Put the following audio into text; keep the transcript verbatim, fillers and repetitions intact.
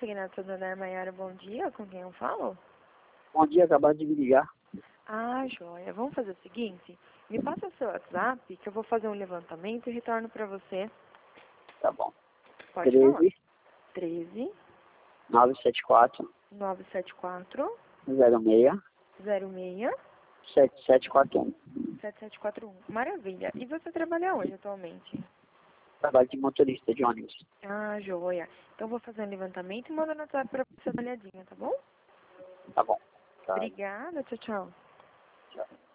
Segnato Santander, Maiara, bom dia. Com quem eu falo? Bom dia, acabado de me ligar. Ah, joia. Vamos fazer o seguinte. Me passa o seu WhatsApp, que eu vou fazer um levantamento e retorno para você. Tá bom. Pode falar. treze, treze, nove sete quatro, nove sete quatro, zero seis, zero seis, sete sete quatro um. sete sete quatro um. Maravilha. E você trabalha onde atualmente? Trabalho de motorista de ônibus. Ah, joia. Então vou fazer um levantamento e mando no WhatsApp para você dar uma olhadinha, tá bom? Tá bom. Tá. Obrigada. Tchau, tchau. Tchau.